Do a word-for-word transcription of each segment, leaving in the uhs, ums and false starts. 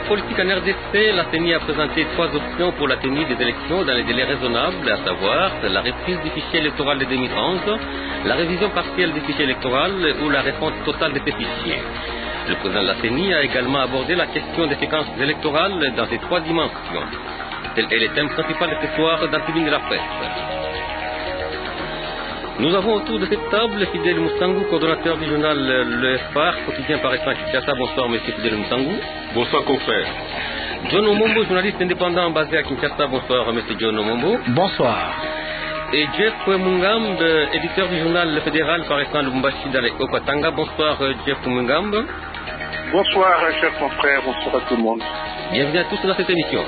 politique en R D C, la C E N I a présenté trois options pour la tenue des élections dans les délais raisonnables, à savoir la reprise du fichier électoral de deux mille onze, la révision partielle du fichier électoral ou la refonte totale de ces fichiers. Le président de la C E N I a également abordé la question des séquences électorales dans ces trois dimensions. Tel est le thème principal de ce soir dans Tribune de la Presse. Nous avons autour de cette table Fidel Moussangou, coordonnateur du journal Le Phare, quotidien paraissant à Kinshasa. Bonsoir, monsieur Fidel Moussangou. Bonsoir, confrère. John Omombo, journaliste indépendant basé à Kinshasa. Bonsoir, monsieur John Omombo. Bonsoir. Et Jeff Mungambe, éditeur du journal Le Fédéral paraissant à Lubumbashi dans les Haut-Katanga. Bonsoir, Jeff Mungambe. Bonsoir, chers confrères. Bonsoir à tout le monde. Bienvenue à tous dans cette émission.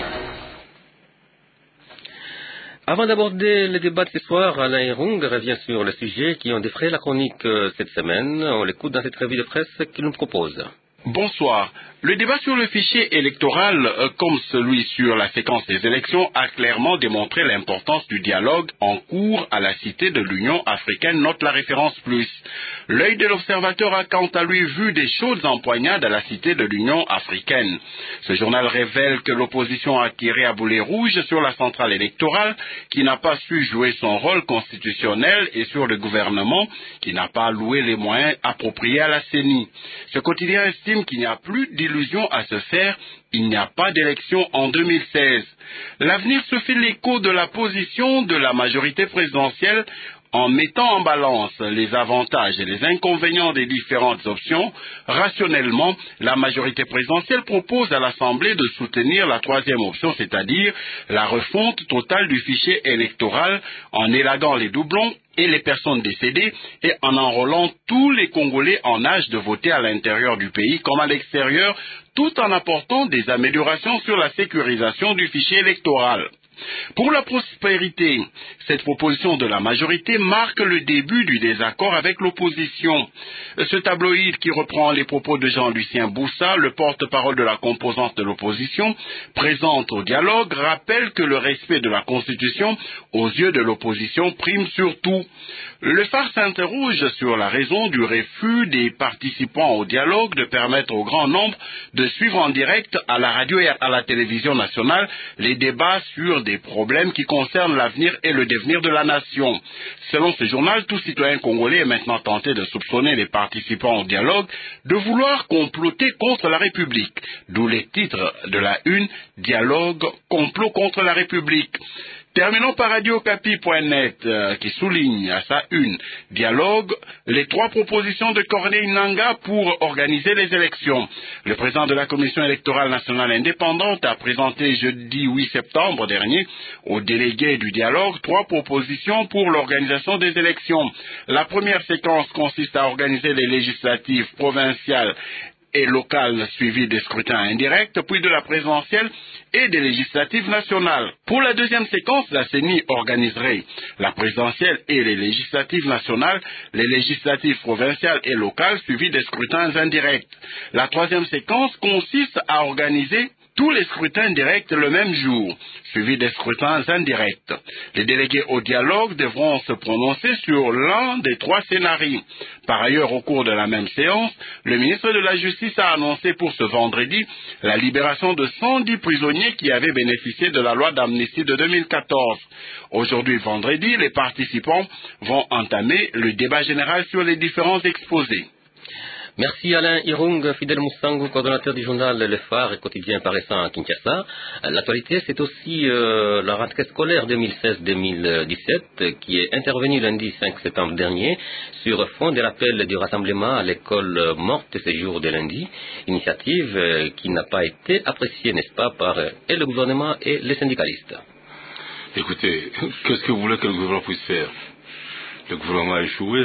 Avant d'aborder le débat de ce soir, Alain Irung revient sur les sujets qui ont défrayé la chronique cette semaine. On l'écoute dans cette revue de presse qu'il nous propose. Bonsoir. Le débat sur le fichier électoral, euh, comme celui sur la séquence des élections, a clairement démontré l'importance du dialogue en cours à la Cité de l'Union africaine, note la référence plus. L'œil de l'observateur a quant à lui vu des chaudes empoignades à la Cité de l'Union africaine. Ce journal révèle que l'opposition a tiré à boulet rouge sur la centrale électorale qui n'a pas su jouer son rôle constitutionnel et sur le gouvernement qui n'a pas alloué les moyens appropriés à la C E N I. Ce quotidien estime qu'il n'y a plus d'illusions à se faire, il n'y a pas d'élection en deux mille seize. L'avenir se fait l'écho de la position de la majorité présidentielle en mettant en balance les avantages et les inconvénients des différentes options. Rationnellement, la majorité présidentielle propose à l'Assemblée de soutenir la troisième option, c'est-à-dire la refonte totale du fichier électoral en élaguant les doublons et les personnes décédées et en enrôlant tous les Congolais en âge de voter à l'intérieur du pays comme à l'extérieur, tout en apportant des améliorations sur la sécurisation du fichier électoral. Pour la prospérité, cette proposition de la majorité marque le début du désaccord avec l'opposition. Ce tabloïd qui reprend les propos de Jean-Lucien Boussa, le porte-parole de la composante de l'opposition, présente au dialogue, rappelle que le respect de la Constitution, aux yeux de l'opposition, prime surtout. Le Phare s'interroge sur la raison du refus des participants au dialogue de permettre au grand nombre de suivre en direct à la radio et à la télévision nationale les débats sur des problèmes qui concernent l'avenir et le devenir de la nation. Selon ce journal, tout citoyen congolais est maintenant tenté de soupçonner les participants au dialogue de vouloir comploter contre la République. D'où les titres de la une, Dialogue, complot contre la République. Terminons par radio okapi point net euh, qui souligne à sa une dialogue les trois propositions de Corneille Nangaa pour organiser les élections. Le président de la Commission électorale nationale indépendante a présenté jeudi huit septembre dernier aux délégués du dialogue trois propositions pour l'organisation des élections. La première séquence consiste à organiser les législatives provinciales et locales suivies des scrutins indirects, puis de la présidentielle et des législatives nationales. Pour la deuxième séquence, la C E N I organiserait la présidentielle et les législatives nationales, les législatives provinciales et locales suivies des scrutins indirects. La troisième séquence consiste à organiser tous les scrutins directs le même jour, suivis des scrutins indirects. Les délégués au dialogue devront se prononcer sur l'un des trois scénarios. Par ailleurs, au cours de la même séance, le ministre de la Justice a annoncé pour ce vendredi la libération de cent dix prisonniers qui avaient bénéficié de la loi d'amnistie de deux mille quatorze. Aujourd'hui, vendredi, les participants vont entamer le débat général sur les différents exposés. Merci Alain Irung, Fidel Moussangou, coordonnateur du journal Le Phare et quotidien paraissant à Kinshasa. L'actualité, c'est aussi euh, la rentrée scolaire deux mille seize deux mille dix-sept qui est intervenue lundi cinq septembre dernier sur fond de l'appel du rassemblement à l'école morte ce jour de lundi, initiative euh, qui n'a pas été appréciée, n'est-ce pas, par euh, et le gouvernement et les syndicalistes. Écoutez, qu'est-ce que vous voulez que le gouvernement puisse faire? Le gouvernement a échoué.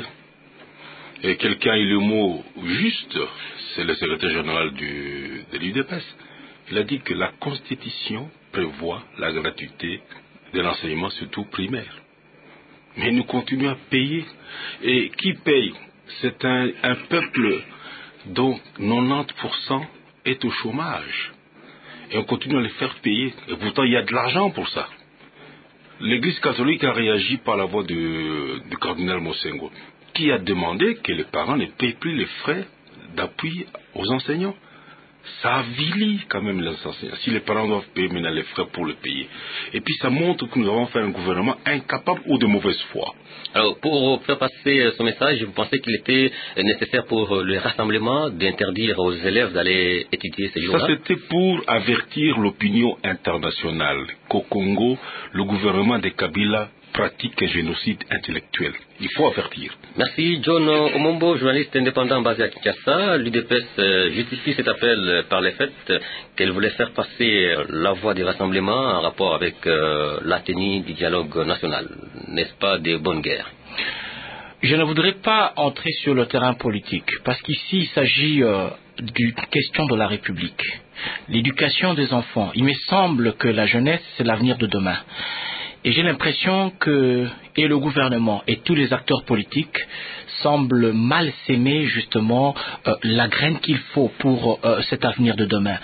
Et quelqu'un a eu le mot juste, c'est le secrétaire général du, de l'U D P S. Il a dit que la Constitution prévoit la gratuité de l'enseignement, surtout primaire. Mais nous continuons à payer. Et qui paye? C'est un, un peuple dont quatre-vingt-dix pour cent est au chômage. Et on continue à les faire payer. Et pourtant, il y a de l'argent pour ça. L'Église catholique a réagi par la voix du, du cardinal Mosengo, qui a demandé que les parents ne payent plus les frais d'appui aux enseignants. ça avilit quand même les enseignants. Si les parents doivent payer maintenant les frais pour le payer. Et puis ça montre que nous avons fait un gouvernement incapable ou de mauvaise foi. Alors, pour faire passer ce message, vous pensez qu'il était nécessaire pour le rassemblement d'interdire aux élèves d'aller étudier ces jours-là? Ça, c'était pour avertir l'opinion internationale qu'au Congo, le gouvernement de Kabila pratique un génocide intellectuel. Il faut avertir. Merci. John Omombo, journaliste indépendant basé à Kinshasa. L'U D P S justifie cet appel par le fait qu'elle voulait faire passer la voie du rassemblement en rapport avec euh, la tenue du dialogue national. N'est-ce pas des bonnes guerres? Je ne voudrais pas entrer sur le terrain politique, parce qu'ici il s'agit euh, d'une question de la République. L'éducation des enfants. Il me semble que la jeunesse, c'est l'avenir de demain. Et j'ai l'impression que et le gouvernement et tous les acteurs politiques semblent mal s'aimer justement euh, la graine qu'il faut pour euh, cet avenir de demain.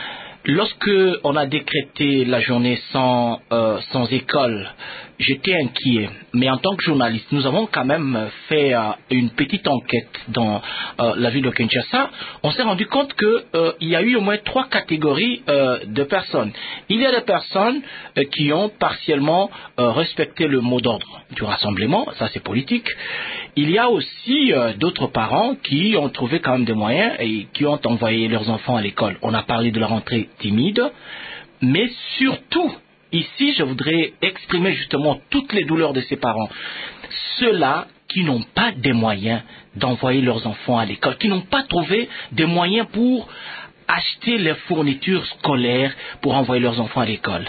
Lorsque on a décrété la journée sans, euh, sans école, j'étais inquiet. Mais en tant que journaliste, nous avons quand même fait euh, une petite enquête dans euh, la ville de Kinshasa. On s'est rendu compte qu'il euh, y a eu au moins trois catégories euh, de personnes. Il y a des personnes euh, qui ont partiellement euh, respecté le mot d'ordre du rassemblement, ça c'est politique. Il y a aussi euh, d'autres parents qui ont trouvé quand même des moyens et qui ont envoyé leurs enfants à l'école. On a parlé de la rentrée timide, mais surtout, ici, je voudrais exprimer justement toutes les douleurs de ces parents. Ceux-là qui n'ont pas des moyens d'envoyer leurs enfants à l'école, qui n'ont pas trouvé des moyens pour acheter les fournitures scolaires pour envoyer leurs enfants à l'école.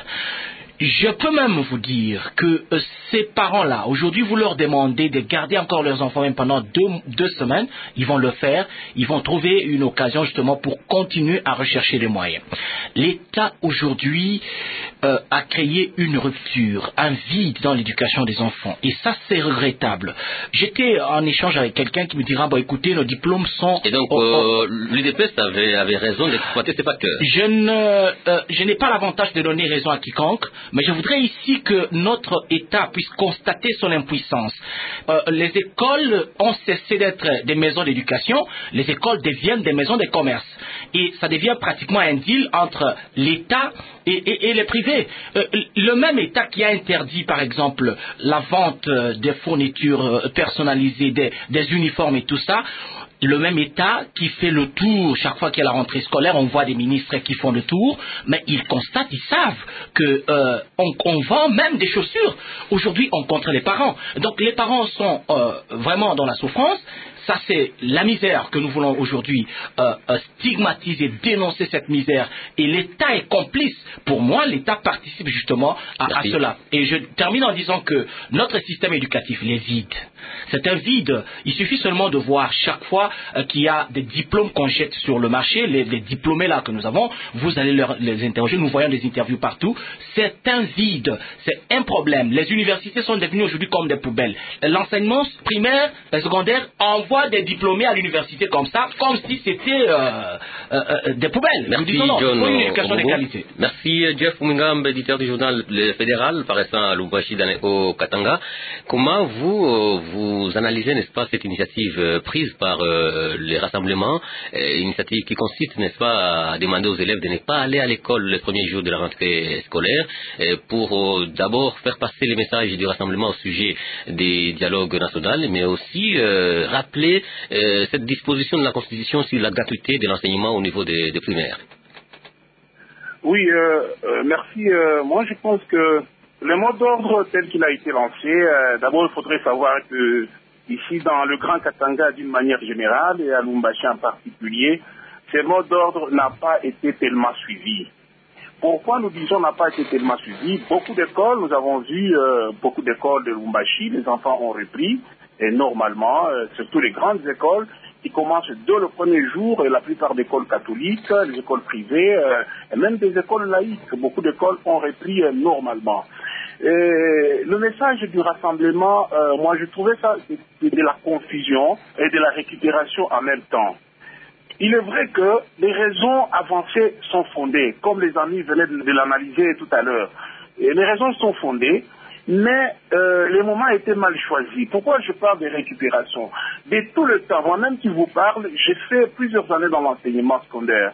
Je peux même vous dire que euh, ces parents-là, aujourd'hui, vous leur demandez de garder encore leurs enfants même pendant deux, deux semaines, ils vont le faire, ils vont trouver une occasion justement pour continuer à rechercher les moyens. L'État aujourd'hui euh, a créé une rupture, un vide dans l'éducation des enfants, et ça c'est regrettable. J'étais en échange avec quelqu'un qui me dira, bon écoutez, nos diplômes sont... Et donc, oh, oh, euh, l'U D P S avait, avait raison d'exploiter ces facteurs. Je ne, euh, je n'ai pas l'avantage de donner raison à quiconque, mais je voudrais ici que notre État puisse constater son impuissance. Euh, les écoles ont cessé d'être des maisons d'éducation, les écoles deviennent des maisons de commerce. Et ça devient pratiquement un deal entre l'État et, et, et les privés. Euh, le même État qui a interdit, par exemple, la vente des fournitures personnalisées, des, des uniformes et tout ça, le même État qui fait le tour, chaque fois qu'il y a la rentrée scolaire, on voit des ministres qui font le tour, mais ils constatent, ils savent que euh, on, on vend même des chaussures. Aujourd'hui, on contre les parents. Donc les parents sont euh, vraiment dans la souffrance. Ça, c'est la misère que nous voulons aujourd'hui euh, euh, stigmatiser, dénoncer cette misère. Et l'État est complice. Pour moi, l'État participe justement à, à cela. Et je termine en disant que notre système éducatif, il est vide. C'est un vide. Il suffit seulement de voir chaque fois euh, qu'il y a des diplômes qu'on jette sur le marché, les, les diplômés là que nous avons, vous allez leur, les interroger, nous voyons des interviews partout. C'est un vide. C'est un problème. Les universités sont devenues aujourd'hui comme des poubelles. L'enseignement primaire et secondaire envoie des diplômés à l'université comme ça, comme si c'était euh, euh, euh, des poubelles. Merci, disons, non, John. pour une éducation de qualité. Merci, Jeff Mungam, éditeur du journal Le Fédéral, paraissant à Lubumbashi au Katanga. Comment vous, euh, vous analysez, n'est-ce pas, cette initiative euh, prise par euh, les rassemblements, euh, initiative qui consiste, n'est-ce pas, à demander aux élèves de ne pas aller à l'école le premier jour de la rentrée scolaire, euh, pour euh, d'abord faire passer les messages du rassemblement au sujet des dialogues nationaux, mais aussi euh, rappeler Euh, cette disposition de la Constitution sur la gratuité de l'enseignement au niveau des, des primaires. Oui, euh, euh, merci. Euh, moi, je pense que le mot d'ordre tel qu'il a été lancé, euh, d'abord, il faudrait savoir que ici, dans le Grand Katanga, d'une manière générale, et à Lubumbashi en particulier, ce mot d'ordre n'a pas été tellement suivi. Pourquoi nous disons n'a pas été tellement suivi? Beaucoup d'écoles, nous avons vu euh, beaucoup d'écoles de Lubumbashi, les enfants ont repris. Et normalement, euh, surtout les grandes écoles qui commencent dès le premier jour, et la plupart des écoles catholiques, les écoles privées, euh, et même des écoles laïques, beaucoup d'écoles ont repris euh, normalement. Et le message du rassemblement, euh, moi je trouvais ça c'est de la confusion et de la récupération en même temps. Il est vrai que les raisons avancées sont fondées, comme les amis venaient de, de l'analyser tout à l'heure. Et les raisons sont fondées, mais euh, les moments étaient mal choisis. Pourquoi je parle de récupération? De tout le temps, moi-même qui vous parle, j'ai fait plusieurs années dans l'enseignement secondaire.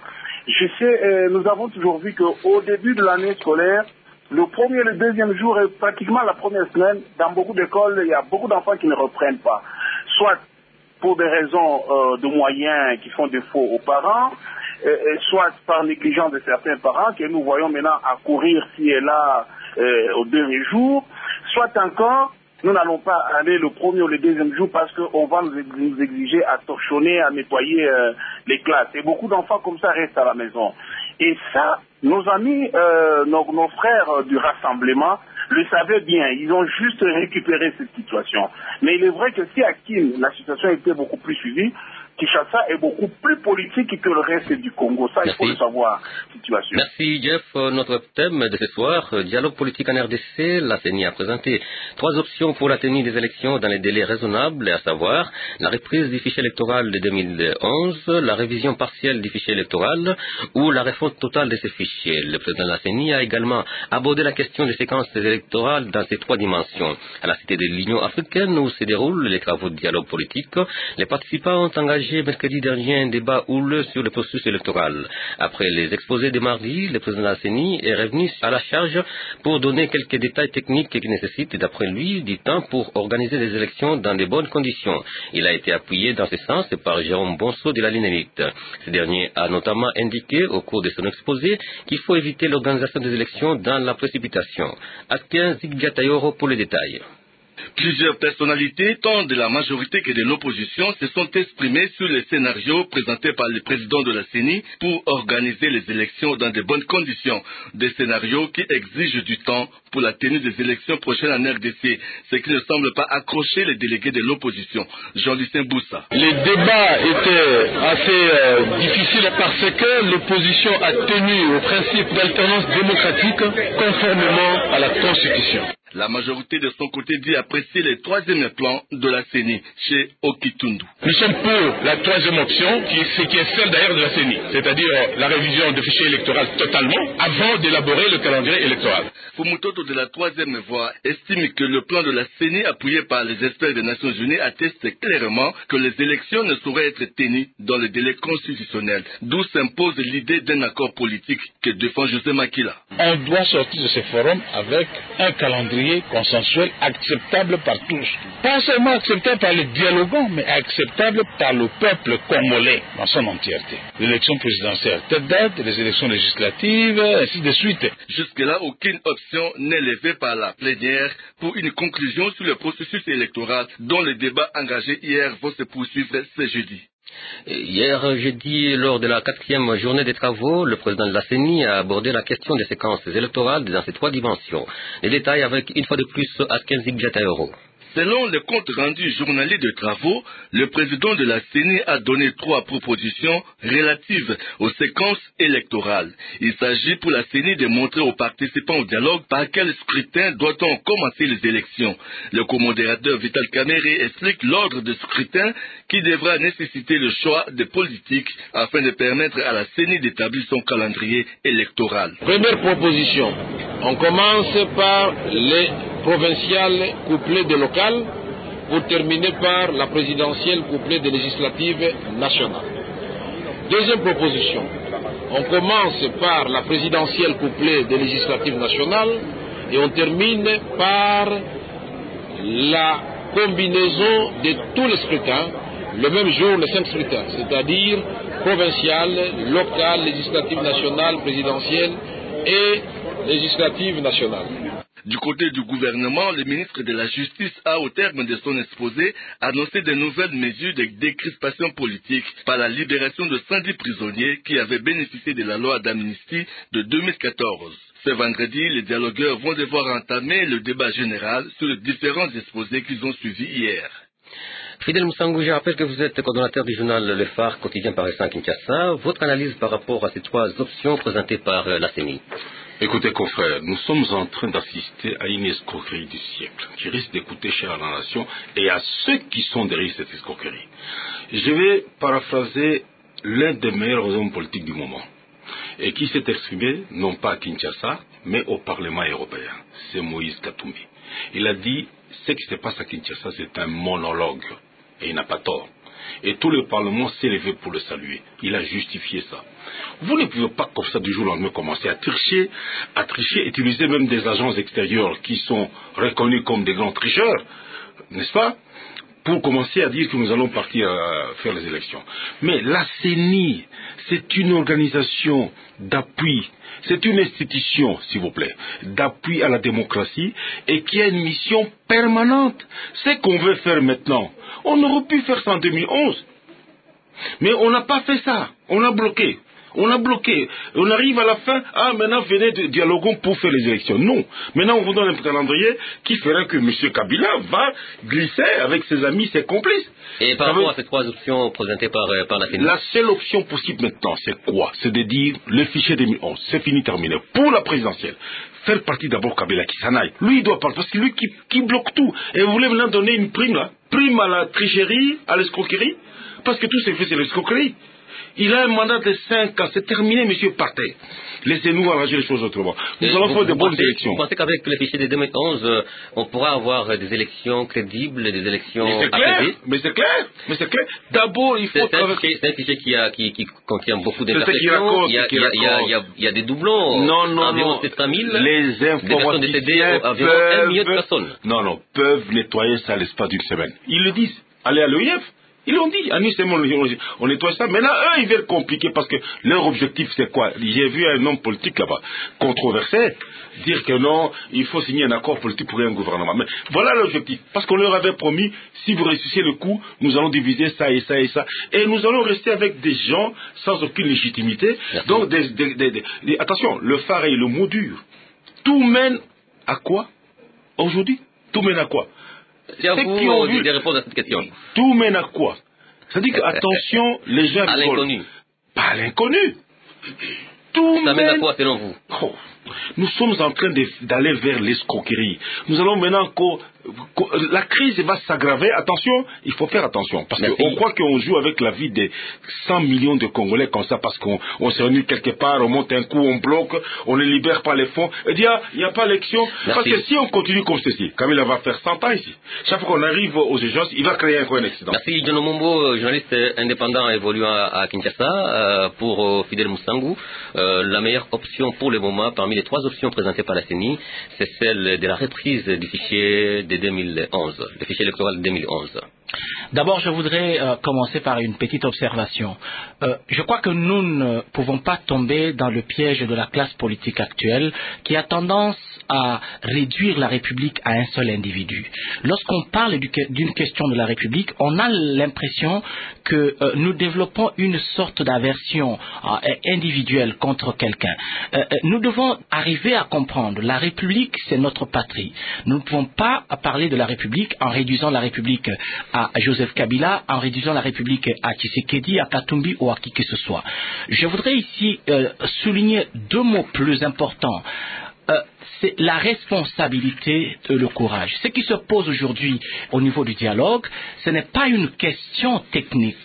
Je sais, euh, nous avons toujours vu qu'au début de l'année scolaire, le premier et le deuxième jour, et pratiquement la première semaine, dans beaucoup d'écoles, il y a beaucoup d'enfants qui ne reprennent pas. Soit pour des raisons euh, de moyens qui font défaut aux parents, euh, soit par négligence de certains parents que nous voyons maintenant accourir ci et là euh, au dernier jour, soit encore, nous n'allons pas aller le premier ou le deuxième jour parce qu'on va nous exiger à torchonner, à nettoyer euh, les classes. Et beaucoup d'enfants comme ça restent à la maison. Et ça, nos amis, euh, nos, nos frères du rassemblement le savaient bien. Ils ont juste récupéré cette situation. Mais il est vrai que si à Kin, la situation était beaucoup plus suivie, Kinshasa est beaucoup plus politique que le reste du Congo. Ça, Merci. Il faut le savoir, situation. Merci, Jeff. Notre thème de ce soir, dialogue politique en R D C. La C E N I a présenté trois options pour la tenue des élections dans les délais raisonnables, à savoir la reprise du fichier électoral de deux mille onze, la révision partielle du fichier électoral ou la refonte totale de ces fichiers. Le président de la C E N I a également abordé la question des séquences électorales dans ces trois dimensions. À la Cité de l'Union africaine, où se déroulent les travaux de dialogue politique, les participants ont engagé mercredi dernier un débat houleux sur le processus électoral. Après les exposés de mardi, le président de la C E N I est revenu à la charge pour donner quelques détails techniques qui nécessitent, d'après lui, du temps pour organiser les élections dans de bonnes conditions. Il a été appuyé dans ce sens par Jérôme Bonso de la Linélite. Ce dernier a notamment indiqué au cours de son exposé qu'il faut éviter l'organisation des élections dans la précipitation. Atkins Zigbiatayoro pour les détails. Plusieurs personnalités, tant de la majorité que de l'opposition, se sont exprimées sur les scénarios présentés par le président de la C E N I pour organiser les élections dans de bonnes conditions. Des scénarios qui exigent du temps pour la tenue des élections prochaines en R D C, ce qui ne semble pas accrocher les délégués de l'opposition. Jean-Lucien Boussa. Les débats étaient assez euh, difficiles parce que l'opposition a tenu au principe d'alternance démocratique conformément à la Constitution. La majorité de son côté dit apprécier le troisième plan de la C E N I chez Okitundu. Nous sommes pour la troisième option, qui est, qui est celle d'ailleurs de la C E N I, c'est-à-dire la révision du fichier électoral totalement, avant d'élaborer le calendrier électoral. Fumutoto de la troisième voie estime que le plan de la C E N I, appuyé par les experts des Nations Unies, atteste clairement que les élections ne sauraient être tenues dans le délai constitutionnel, d'où s'impose l'idée d'un accord politique que défend José Makila. On doit sortir de ce forum avec un calendrier consensuel acceptable par tous. Pas seulement acceptable par les dialogants, mais acceptable par le peuple congolais dans son entièreté. L'élection présidentielle, tête date, les élections législatives, ainsi de suite. Jusque-là, aucune option n'est levée par la plénière pour une conclusion sur le processus électoral dont les débats engagés hier vont se poursuivre ce jeudi. Hier jeudi, lors de la quatrième journée des travaux, le président de la C E N I a abordé la question des séquences électorales dans ces trois dimensions. Les détails avec, une fois de plus, Atkins Zigbiatayoro. Selon le compte rendu journalier de travaux, le président de la C E N I a donné trois propositions relatives aux séquences électorales. Il s'agit pour la C E N I de montrer aux participants au dialogue par quel scrutin doit-on commencer les élections. Le co-modérateur Vital Kamerhe explique l'ordre de scrutin qui devra nécessiter le choix des politiques afin de permettre à la C E N I d'établir son calendrier électoral. Première proposition, on commence par les provinciales couplées de locales pour terminer par la présidentielle couplée de législatives nationales. Deuxième proposition, on commence par la présidentielle couplée de législatives nationales et on termine par la combinaison de tous les scrutins, le même jour les cinq scrutins, c'est-à-dire provinciales, locales, législatives nationales, présidentielles et législatives nationales. Du côté du gouvernement, le ministre de la Justice a, au terme de son exposé, annoncé de nouvelles mesures de décrispation politique par la libération de cent dix prisonniers qui avaient bénéficié de la loi d'amnistie de deux mille quatorze. Ce vendredi, les dialogueurs vont devoir entamer le débat général sur les différents exposés qu'ils ont suivis hier. Fidel Moussangou, je rappelle que vous êtes coordonnateur du journal Le Phare, quotidien paraissant à Kinshasa. Votre analyse par rapport à ces trois options présentées par la C E N I. Écoutez, confrères, nous sommes en train d'assister à une escroquerie du siècle, qui risque de coûter cher à la nation et à ceux qui sont derrière cette escroquerie. Je vais paraphraser l'un des meilleurs hommes politiques du moment, et qui s'est exprimé, non pas à Kinshasa, mais au Parlement européen. C'est Moïse Katumbi. Il a dit, ce qui se passe à Kinshasa, c'est un monologue, et il n'a pas tort. Et tout le Parlement s'est levé pour le saluer. Il a justifié ça. Vous ne pouvez pas comme ça du jour au lendemain commencer à tricher, à tricher, utiliser même des agents extérieurs qui sont reconnus comme des grands tricheurs, n'est-ce pas, pour commencer à dire que nous allons partir à faire les élections. Mais la C E N I, c'est une organisation d'appui, c'est une institution, s'il vous plaît, d'appui à la démocratie et qui a une mission permanente. C'est qu'on veut faire maintenant. On aurait pu faire ça en deux mille onze. Mais on n'a pas fait ça. On a bloqué. On a bloqué. On arrive à la fin, ah, maintenant venez de dialoguer pour faire les élections. Non. Maintenant on vous donne un calendrier qui ferait que M. Kabila va glisser avec ses amis, ses complices. Et par rapport à ces trois options présentées par, par la C E N I, la seule option possible maintenant, c'est quoi? C'est de dire le fichier deux mille onze, c'est fini, terminé. Pour la présidentielle, faire partie d'abord Kabila qui s'en aille. Lui, il doit partir parce que c'est lui qui, qui bloque tout. Et vous voulez maintenant donner une prime là? Prime à la tricherie, à l'escroquerie? Parce que tout ce fait, c'est l'escroquerie. Il a un mandat de cinq ans, c'est terminé, monsieur, partez. Laissez-nous arranger les choses autrement. Nous allons faire de bonnes pensez, élections. Vous pensez qu'avec le fichier de deux mille onze, euh, on pourra avoir des élections crédibles, des élections mais c'est clair, apaisées? mais c'est clair, mais c'est clair. D'abord, il faut... C'est un, un fichier qui, a, qui, qui contient beaucoup d'interprétations, il, y a, il, il, y a, il, y a, il y a des doublons, non, non, environ non. sept cent mille, les informaticiens environ un million de personnes. Non, non, peuvent nettoyer ça à l'espace d'une semaine. Ils le disent. Allez à l'O I F. Ils l'ont dit, à nous, on nettoie ça. Maintenant, eux, ils veulent compliquer parce que leur objectif, c'est quoi? J'ai vu un homme politique là-bas, controversé, dire que non, il faut signer un accord politique pour un gouvernement. Mais voilà l'objectif. Parce qu'on leur avait promis, si vous réussissez le coup, nous allons diviser ça et ça et ça. Et nous allons rester avec des gens sans aucune légitimité. Merci. Donc, des, des, des, des, attention, le phare et le mot dur. Tout mène à quoi? Aujourd'hui, tout mène à quoi? C'est à vous qui ont vu de répondre à cette question. Tout mène à quoi? C'est-à-dire que, attention, les gens... À l'inconnu. Pas à l'inconnu. Tout ça mène à quoi, selon vous? Oh, nous sommes en train d'aller vers l'escroquerie. Nous allons maintenant encore... La crise va s'aggraver. Attention, il faut faire attention. Parce qu'on croit qu'on joue avec la vie des cent millions de Congolais comme ça, parce qu'on on se réunit quelque part, on monte un coup, on bloque, on ne libère pas les fonds. Et dire, il n'y a pas d'élection. Parce que si on continue comme ceci, Kabila va faire cent ans ici. Chaque fois qu'on arrive aux urgences, il va créer encore un accident. Merci, John Mombo, journaliste indépendant évoluant à Kinshasa, euh, pour euh, Fidel Mousangou. Euh, la meilleure option pour le moment, parmi les trois options présentées par la C E N I, c'est celle de la reprise du fichier de deux mille onze, le fichier électoral de deux mille onze. D'abord, je voudrais euh, commencer par une petite observation. Euh, je crois que nous ne pouvons pas tomber dans le piège de la classe politique actuelle qui a tendance à réduire la République à un seul individu. Lorsqu'on parle d'une question de la République, on a l'impression que euh, nous développons une sorte d'aversion euh, individuelle contre quelqu'un. Euh, nous devons arriver à comprendre, la République, c'est notre patrie. Nous ne pouvons pas parler de la République en réduisant la République à Joseph Kabila, en réduisant la République à Tshisekedi, à Katumbi ou à qui que ce soit. Je voudrais ici euh, souligner deux mots plus importants. Euh, c'est la responsabilité et le courage. Ce qui se pose aujourd'hui au niveau du dialogue, ce n'est pas une question technique.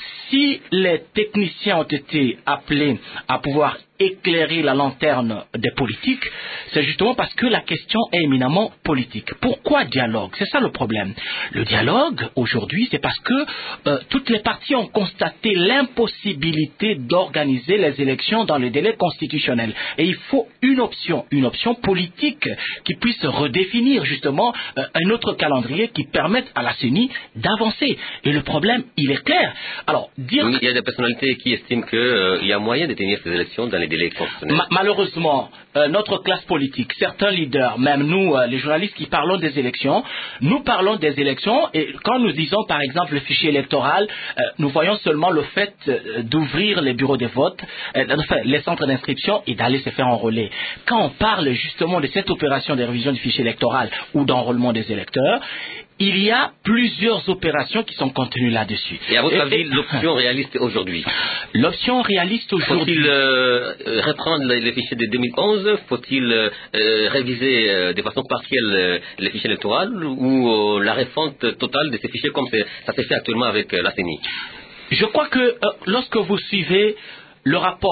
Si les techniciens ont été appelés à pouvoir éclairer la lanterne des politiques, c'est justement parce que la question est éminemment politique. Pourquoi dialogue? C'est ça le problème. Le dialogue, aujourd'hui, c'est parce que euh, toutes les parties ont constaté l'impossibilité d'organiser les élections dans les délais constitutionnels. Et il faut une option, une option politique qui puisse redéfinir justement euh, un autre calendrier qui permette à la C E N I d'avancer. Et le problème, il est clair. Alors, dire... Il y a des personnalités qui estiment qu'il euh, y a moyen de tenir ces élections dans les délais constitutionnels. Ma malheureusement, euh, notre classe politique, certains leaders, même nous, euh, les journalistes qui parlons des élections, nous parlons des élections et quand nous disons par exemple le fichier électoral, euh, nous voyons seulement le fait euh, d'ouvrir les bureaux de vote, euh, enfin, les centres d'inscription et d'aller se faire enrôler. Quand on parle justement de cette opération de révision du fichier électoral ou d'enrôlement des électeurs, il y a plusieurs opérations qui sont contenues là-dessus. Et à votre et, avis, l'option réaliste aujourd'hui? L'option réaliste aujourd'hui... Faut-il euh, reprendre les fichiers de deux mille onze? Faut-il euh, réviser euh, de façon partielle euh, les fichiers électoraux ou euh, la refonte totale de ces fichiers comme ça s'est fait actuellement avec euh, la C E N I? Je crois que euh, lorsque vous suivez le rapport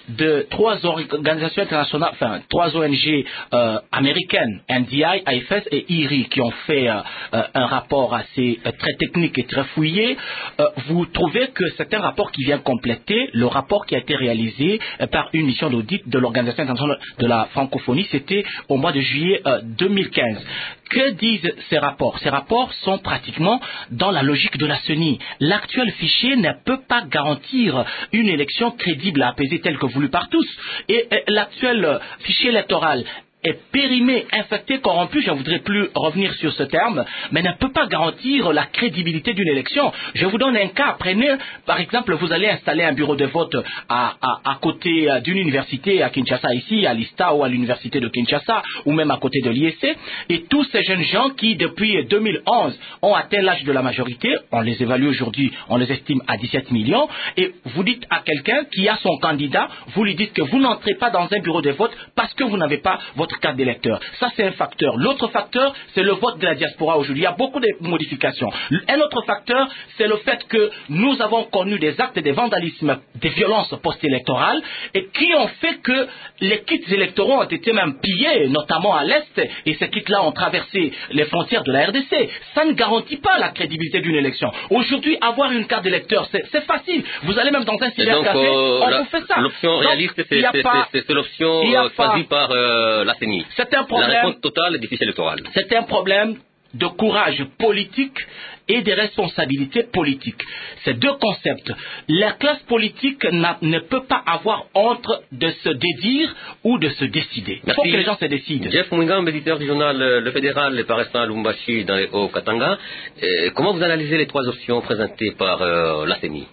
de trois organisations internationales, enfin trois O N G euh, américaines, N D I, I F S et I R I, qui ont fait euh, euh, un rapport assez euh, très technique et très fouillé, euh, vous trouvez que c'est un rapport qui vient compléter le rapport qui a été réalisé euh, par une mission d'audit de l'Organisation internationale de la francophonie, c'était au mois de juillet euh, deux mille quinze. Que disent ces rapports? Ces rapports sont pratiquement dans la logique de la C E N I. L'actuel fichier ne peut pas garantir une élection crédible et apaisée telle que voulue par tous. Et, et l'actuel euh, fichier électoral est périmé, infecté, corrompu, je ne voudrais plus revenir sur ce terme, mais ne peut pas garantir la crédibilité d'une élection. Je vous donne un cas. Prenez, par exemple, vous allez installer un bureau de vote à, à, à côté d'une université à Kinshasa, ici, à l'I S T A ou à l'université de Kinshasa, ou même à côté de l'I E C, et tous ces jeunes gens qui, depuis deux mille onze, ont atteint l'âge de la majorité, on les évalue aujourd'hui, on les estime à dix-sept millions, et vous dites à quelqu'un qui a son candidat, vous lui dites que vous n'entrez pas dans un bureau de vote parce que vous n'avez pas votre carte d'électeur. Ça, c'est un facteur. L'autre facteur, c'est le vote de la diaspora aujourd'hui. Il y a beaucoup de modifications. Un autre facteur, c'est le fait que nous avons connu des actes de vandalisme, des violences post-électorales, et qui ont fait que les kits électoraux ont été même pillés, notamment à l'Est, et ces kits-là ont traversé les frontières de la R D C. Ça ne garantit pas la crédibilité d'une élection. Aujourd'hui, avoir une carte d'électeur, c'est facile. Vous allez même dans un cybercafé, euh, on la, vous fait ça. L'option réaliste, c'est l'option euh, choisie par euh, la C E N I. C'est un problème. La réponse totale du fichier électoral. C'est un problème de courage politique et de responsabilité politique. Ces deux concepts. La classe politique ne peut pas avoir honte de se dédire ou de se décider. Il faut que les gens se décident. Jeff Mwingam, éditeur du journal Le Fédéral, paraissant à Lubumbashi dans les Hauts-Katanga. Euh, comment vous analysez les trois options présentées par euh, la C E N I?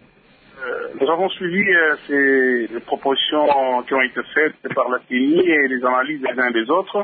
euh, Nous avons suivi euh, ces propositions qui ont été faites par la C E N I et les analyses des uns des autres.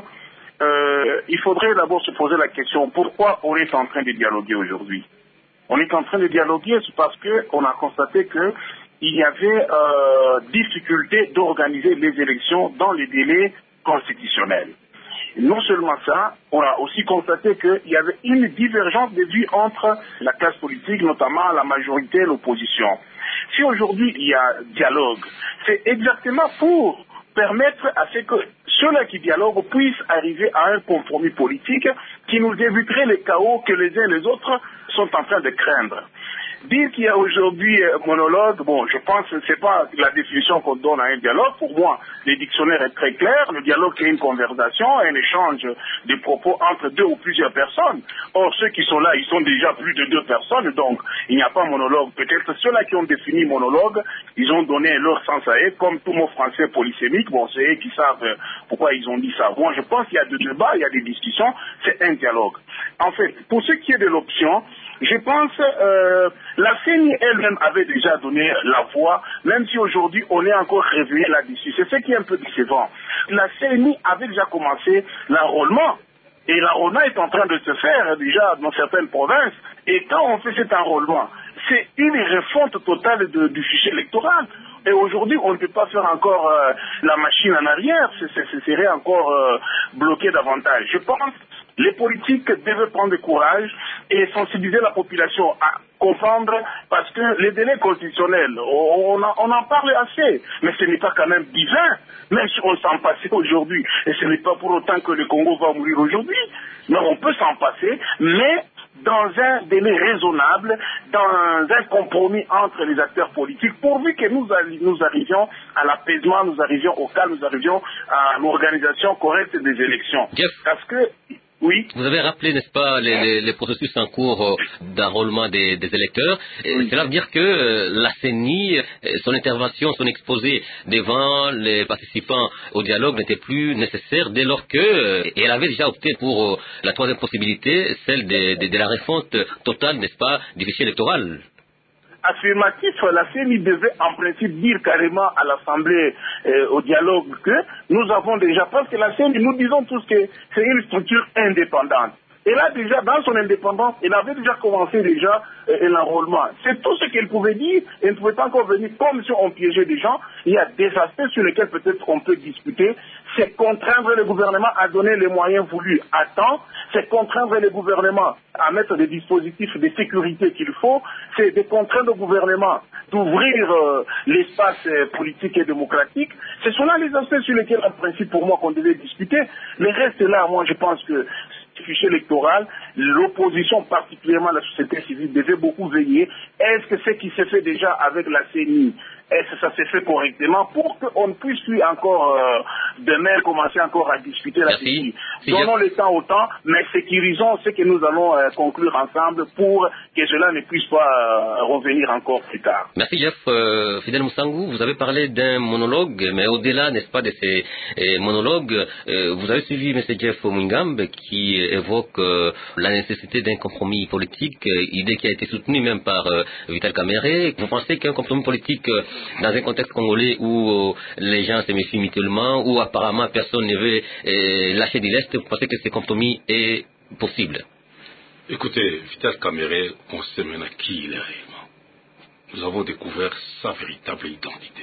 Euh, il faudrait d'abord se poser la question, pourquoi on est en train de dialoguer aujourd'hui? On est en train de dialoguer parce qu'on a constaté qu'il y avait euh, difficulté d'organiser les élections dans les délais constitutionnels. Et non seulement ça, on a aussi constaté qu'il y avait une divergence de vues entre la classe politique, notamment la majorité et l'opposition. Si aujourd'hui il y a dialogue, c'est exactement pour permettre à ce que ceux-là qui dialoguent puissent arriver à un compromis politique qui nous éviterait les chaos que les uns et les autres sont en train de craindre. Dire qu'il y a aujourd'hui un monologue, bon, je pense que ce n'est pas la définition qu'on donne à un dialogue. Pour moi, le dictionnaire est très clair. Le dialogue, c'est une conversation, un échange de propos entre deux ou plusieurs personnes. Or, ceux qui sont là, ils sont déjà plus de deux personnes, donc il n'y a pas monologue. Peut-être ceux-là qui ont défini monologue, ils ont donné leur sens à eux, comme tout mot français polysémique. Bon, c'est eux qui savent pourquoi ils ont dit ça. Moi, je pense qu'il y a des débats, il y a des discussions, c'est un dialogue. En fait, pour ce qui est de l'option, je pense euh, la C E N I elle-même avait déjà donné la voix, même si aujourd'hui on est encore réveillé là-dessus. C'est ce qui est un peu décevant. La C E N I avait déjà commencé l'enrôlement. Et l'enrôlement est en train de se faire déjà dans certaines provinces. Et quand on fait cet enrôlement, c'est une refonte totale de, du fichier électoral. Et aujourd'hui, on ne peut pas faire encore euh, la machine en arrière. Ce serait encore euh, bloqué davantage. Je pense que les politiques devaient prendre courage et sensibiliser la population à comprendre, parce que les délais constitutionnels, on, on, on en parle assez, mais ce n'est pas quand même divin, même si on s'en passait aujourd'hui. Et ce n'est pas pour autant que le Congo va mourir aujourd'hui. Mais on peut s'en passer, mais dans un délai raisonnable, dans un compromis entre les acteurs politiques, pourvu que nous, nous arrivions à l'apaisement, nous arrivions au calme, nous arrivions à l'organisation correcte des élections. Yes. Parce que oui. Vous avez rappelé, n'est-ce pas, les, les, les processus en cours d'enrôlement des, des électeurs. Oui. Cela veut dire que euh, la C E N I, son intervention, son exposé devant les participants au dialogue n'était plus nécessaire dès lors que euh, elle avait déjà opté pour euh, la troisième possibilité, celle de, de, de la refonte totale, n'est-ce pas, du fichier électoral. Affirmatif, la C E N I devait en principe dire carrément à l'Assemblée, euh, au dialogue, que nous avons déjà, parce que la C E N I, nous disons tous que c'est une structure indépendante. Et là, déjà, dans son indépendance, il avait déjà commencé déjà euh, l'enrôlement. C'est tout ce qu'il pouvait dire. Il ne pouvait pas encore venir comme si on piégeait des gens. Il y a des aspects sur lesquels peut-être on peut discuter. C'est contraindre le gouvernement à donner les moyens voulus à temps. C'est contraindre le gouvernement à mettre des dispositifs de sécurité qu'il faut. C'est de contraindre le gouvernement d'ouvrir euh, l'espace euh, politique et démocratique. Ce sont là les aspects sur lesquels, en principe, pour moi, qu'on devait discuter. Le reste là, moi, je pense que fichier électoral, l'opposition, particulièrement la société civile, devait beaucoup veiller. Est-ce que ce qui s'est fait déjà avec la C E N I, est-ce que ça s'est fait correctement pour qu'on ne puisse plus encore euh, demain commencer encore à discuter la C E N I. Donnons le temps au temps, mais sécurisons ce que nous allons euh, conclure ensemble pour que cela ne puisse pas euh, revenir encore plus tard. Merci Jeff. Euh, Fidèle Moussangou, vous avez parlé d'un monologue, mais au-delà, n'est-ce pas, de ces euh, monologues, euh, vous avez suivi M. Jeff Mwingambe qui évoque euh, la nécessité d'un compromis politique, euh, idée qui a été soutenue même par euh, Vital Kamerhe. Vous pensez qu'un compromis politique euh, dans un contexte congolais où euh, les gens se méfient mutuellement, où apparemment personne ne veut euh, lâcher du lest, vous pensez que ce compromis est possible? Écoutez, Vital Kamerhe, on sait maintenant qui il est réellement. Nous avons découvert sa véritable identité.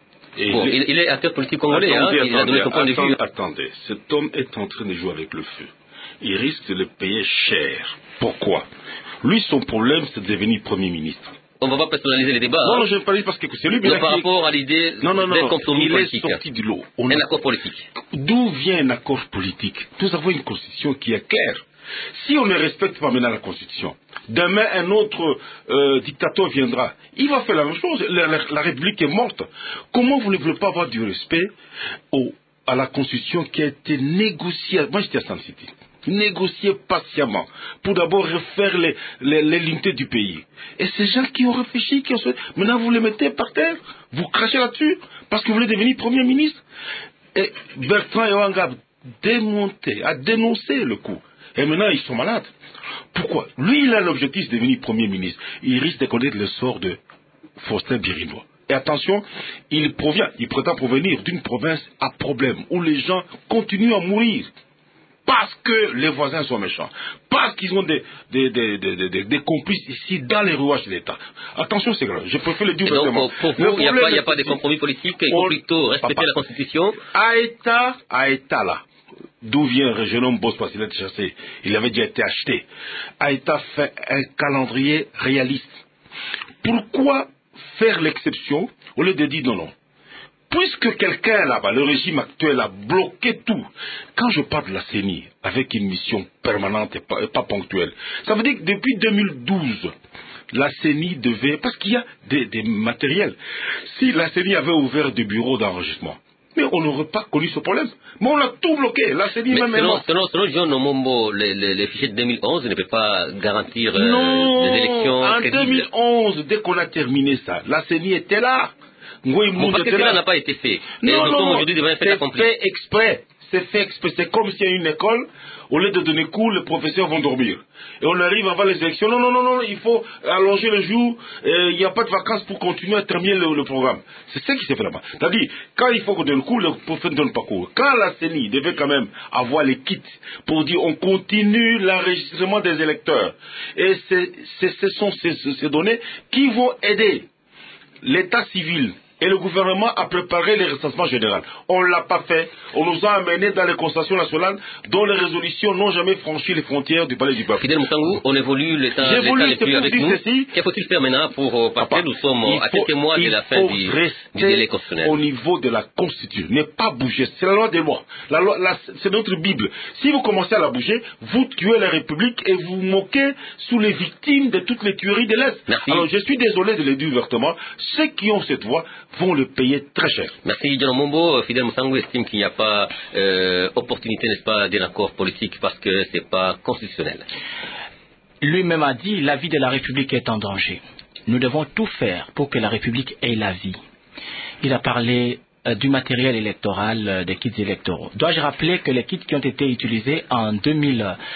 Et bon, il, est, il est acteur politique congolais, attendez, hein, attendez, il a donné son point de vue. Attendez, cet homme est en train de jouer avec le feu. Il risque de le payer cher. Pourquoi? Lui, son problème, c'est de devenir Premier ministre. On ne va pas personnaliser les débats. Non, hein. non, je ne veux pas dire parce que c'est lui. Mais par rapport à l'idée d'un compromis il politique. est sorti du lot. On un a... accord politique. D'où vient un accord politique? Nous avons une constitution qui est claire. Si on ne respecte pas maintenant la constitution, demain un autre euh, dictateur viendra. Il va faire la même chose. La, la, la République est morte. Comment vous ne voulez pas avoir du respect au, à la constitution qui a été négociée? Moi, j'étais à San City. Négocier patiemment pour d'abord refaire les, les, les l'unité du pays. Et ces gens qui ont réfléchi, qui ont... maintenant vous les mettez par terre, vous crachez là-dessus parce que vous voulez devenir Premier ministre. Et Bertrand Ehanga démonté, a dénoncé le coup. Et maintenant ils sont malades. Pourquoi? Lui il a l'objectif de devenir Premier ministre. Il risque de connaître le sort de Faustin Birinois. Et attention, il provient, il prétend provenir d'une province à problème où les gens continuent à mourir. Parce que les voisins sont méchants. Parce qu'ils ont des, des, des, des, des, des complices ici dans les rouages de l'État. Attention, c'est grave. Je préfère le dire ouvertement. Pour vous, il n'y a, a pas de compromis politique. Il faut plutôt respecter papa. la Constitution. À État, à État là, d'où vient le jeune homme Boss parce qu'il a été chassé. Il avait déjà été acheté. À État fait un calendrier réaliste. Pourquoi faire l'exception au lieu de dire non, non? Puisque quelqu'un là-bas, le régime actuel a bloqué tout, quand je parle de la C E N I avec une mission permanente et pas, et pas ponctuelle, ça veut dire que depuis deux mille douze, la C E N I devait, parce qu'il y a des, des matériels, si la C E N I avait ouvert des bureaux d'enregistrement, mais on n'aurait pas connu ce problème. Mais on a tout bloqué. La C E N I mais même selon, selon, selon John Omombo, les, les, les fichiers de deux mille onze ne peuvent pas garantir euh, non, des élections en crédibles. deux mille onze, dès qu'on a terminé ça, la C E N I était là. Oui, bon, parce que cela n'a pas été fait. Non, et nous non, sommes aujourd'hui devant un fait accompli. C'est fait exprès. C'est fait exprès. C'est comme s'il y a une école, au lieu de donner cours, les professeurs vont dormir. Et on arrive avant les élections. Non, non, non, non, il faut allonger le jour. Il n'y a pas de vacances pour continuer à terminer le, le programme. C'est ça qui s'est fait là-bas. C'est-à-dire, quand il faut qu'on donne cours, le professeur ne donne pas cours. Quand la C E N I devait quand même avoir les kits pour dire on continue l'enregistrement des électeurs. Et c'est, c'est, ce sont ces, ces données qui vont aider l'état civil et le gouvernement a préparé les recensements généraux. On ne l'a pas fait. On nous a amenés dans les consultations nationales dont les résolutions n'ont jamais franchi les frontières du palais du peuple. Fidèle Moussangou, on évolue, l'État n'est plus avec nous. Qu'est-ce faut-il faire maintenant pour euh, parce que nous sommes à quelques mois de la fin du, du délai constitutionnel? Au niveau de la Constitution, ne pas bouger. C'est la loi des lois. La loi, la, c'est notre Bible. Si vous commencez à la bouger, vous tuez la République et vous moquez sous les victimes de toutes les tueries de l'Est. Merci. Alors je suis désolé de le dire ouvertement. Ceux qui ont cette voix vont le payer très cher. Merci, John Mombo. Fidèle Moussangou estime qu'il n'y a pas euh, opportunité, n'est-ce pas, d'un accord politique parce que ce n'est pas constitutionnel. Lui-même a dit la vie de la République est en danger. Nous devons tout faire pour que la République ait la vie. Il a parlé euh, du matériel électoral, euh, des kits électoraux. Dois-je rappeler que les kits qui ont été utilisés en deux mille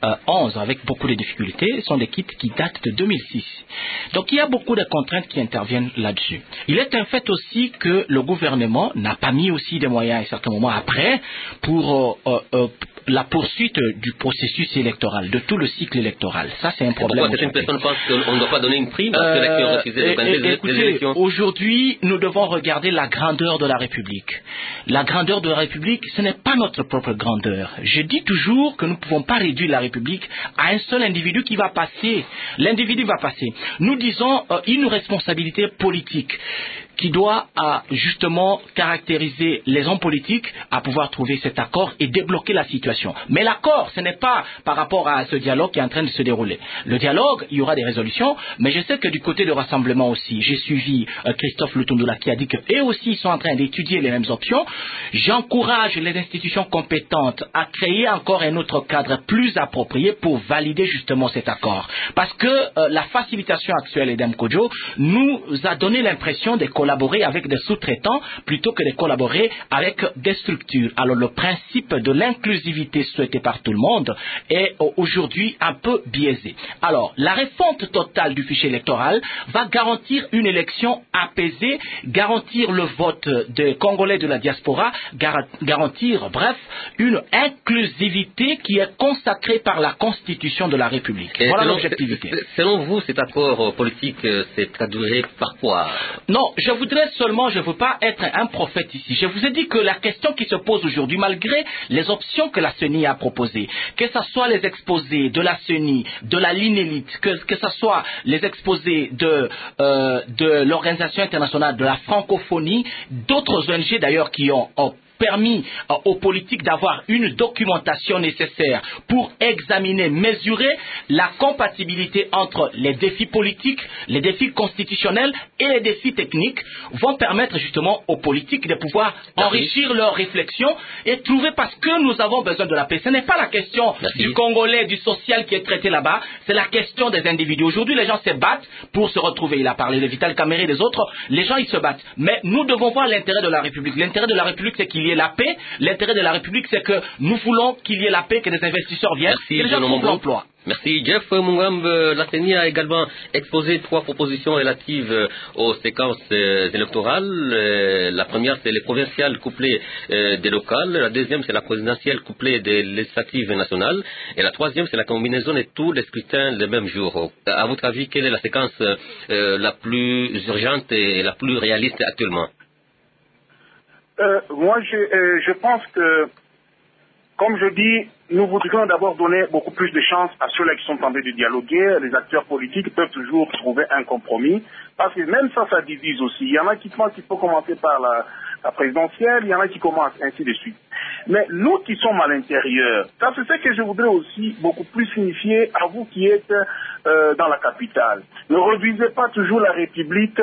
onze avec beaucoup de difficultés sont des kits qui datent de deux mille six. Donc il y a beaucoup de contraintes qui interviennent là-dessus. Il est un fait aussi que le gouvernement n'a pas mis aussi des moyens à un certain moment après pour euh, euh, la poursuite du processus électoral, de tout le cycle électoral. Ça, c'est un problème. Pourquoi certaines personnes pensent qu'on ne doit pas donner une prime à ceux qui ont refusé de gagner les élections? Aujourd'hui, nous devons regarder la grandeur de la République. La grandeur de la République, ce n'est pas notre propre grandeur. Je dis toujours que nous ne pouvons pas réduire la République à un seul individu qui va passer. L'individu va passer. Nous disons euh, une responsabilité politique qui doit euh, justement caractériser les hommes politiques à pouvoir trouver cet accord et débloquer la situation. Mais l'accord, ce n'est pas par rapport à ce dialogue qui est en train de se dérouler. Le dialogue, il y aura des résolutions, mais je sais que du côté du rassemblement aussi, j'ai suivi euh, Christophe Lutundula qui a dit qu'eux aussi ils sont en train d'étudier les mêmes options. J'encourage les institutions compétentes à créer encore un autre cadre plus approprié pour valider justement cet accord. Parce que euh, la facilitation actuelle d'Edem Kodjo nous a donné l'impression de collaborer avec des sous-traitants plutôt que de collaborer avec des structures. Alors le principe de l'inclusivité souhaité par tout le monde est aujourd'hui un peu biaisé. Alors la refonte totale du fichier électoral va garantir une élection apaisée, garantir le vote des Congolais de la diaspora, gar- garantir, bref, une inclusivité qui est consacrée par la Constitution de la République. Et voilà selon, l'objectivité. Selon vous, cet accord politique s'est traduit par quoi? Non, je voudrais seulement, je ne veux pas être un prophète ici. Je vous ai dit que la question qui se pose aujourd'hui, malgré les options que la C E N I a proposées, que ce soit les exposés de la C E N I, de la Linélite, que, que ce soit les exposés de, euh, de l'Organisation internationale de la francophonie, d'autres O N G d'ailleurs qui ont, ont permis euh, aux politiques d'avoir une documentation nécessaire pour examiner, mesurer la compatibilité entre les défis politiques, les défis constitutionnels et les défis techniques, vont permettre justement aux politiques de pouvoir enrichir leurs réflexions et trouver, parce que nous avons besoin de la paix. Ce n'est pas la question Merci. du Congolais, du social qui est traité là-bas, c'est la question des individus. Aujourd'hui, les gens se battent pour se retrouver. Il a parlé de Vital Kamerhe et des autres. Les gens, ils se battent. Mais nous devons voir l'intérêt de la République. L'intérêt de la République, c'est qu'il y ait la paix. L'intérêt de la République, c'est que nous voulons qu'il y ait la paix, que des investisseurs viennent, Merci, que les gens trouvent l'emploi. Merci. Jeff Mungambe, la C E N I a également exposé trois propositions relatives aux séquences électorales. La première, c'est les provinciales couplées des locales. La deuxième, c'est la présidentielle couplée des législatives nationales. Et la troisième, c'est la combinaison de tous les scrutins le même jour. À votre avis, quelle est la séquence la plus urgente et la plus réaliste actuellement? Euh, moi, je, euh, je pense que, comme je dis, nous voudrions d'abord donner beaucoup plus de chance à ceux-là qui sont en train de dialoguer. Les acteurs politiques peuvent toujours trouver un compromis, parce que même ça, ça divise aussi. Il y en a qui pensent qu'il faut commencer par la, la présidentielle, il y en a qui commencent ainsi de suite. Mais nous qui sommes à l'intérieur, ça c'est ce que je voudrais aussi beaucoup plus signifier à vous qui êtes euh, dans la capitale. Ne revisez pas toujours la République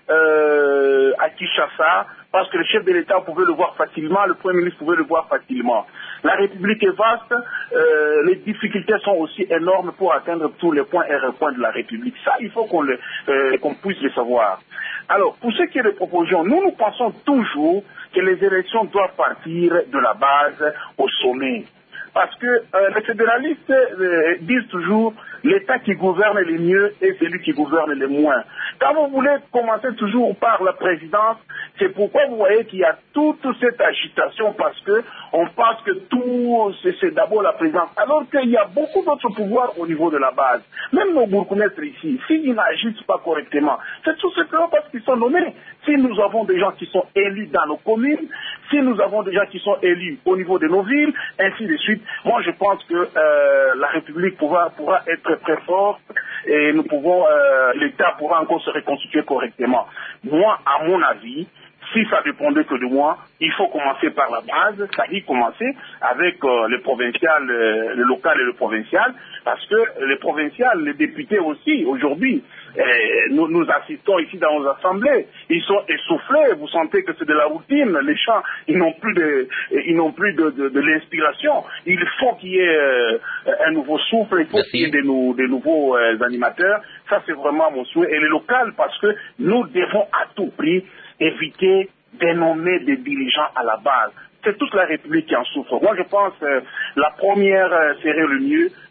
euh, à Kinshasa, parce que le chef de l'État pouvait le voir facilement, le Premier ministre pouvait le voir facilement. La République est vaste, euh, les difficultés sont aussi énormes pour atteindre tous les points et recoins de la République. Ça, il faut qu'on, le, euh, qu'on puisse le savoir. Alors, pour ce qui est des propositions, nous, nous pensons toujours que les élections doivent partir de la base au sommet. Parce que euh, les fédéralistes euh, disent toujours l'État qui gouverne le mieux est celui qui gouverne le moins. Quand vous voulez commencer toujours par la présidence, c'est pourquoi vous voyez qu'il y a toute cette agitation, parce que on pense que tout, c'est, c'est d'abord la présidence. Alors qu'il y a beaucoup d'autres pouvoirs au niveau de la base. Même nos bourgmestres ici, s'ils n'agissent pas correctement, c'est tout simplement parce qu'ils sont nommés. Si nous avons des gens qui sont élus dans nos communes, si nous avons des gens qui sont élus au niveau de nos villes, ainsi de suite, moi je pense que euh, la République pourra, pourra être très forte et nous pouvons, euh, l'État pourra encore se reconstituer correctement. Moi, à mon avis, si ça dépendait que de moi, il faut commencer par la base, c'est-à-dire commencer avec euh, le provincial, euh, le local et le provincial, parce que les provinciales, les députés aussi, aujourd'hui, eh, nous, nous assistons ici dans nos assemblées, ils sont essoufflés, vous sentez que c'est de la routine, les gens, ils n'ont plus de, ils n'ont plus de, de, de l'inspiration. Il faut qu'il y ait euh, un nouveau souffle, il faut Merci. qu'il y ait des, nou, des nouveaux euh, animateurs. Ça, c'est vraiment mon souhait. Et les locales, parce que nous devons à tout prix éviter de nommer des dirigeants à la base. C'est toute la République qui en souffre. Moi, je pense que euh, la première euh, serait le mieux,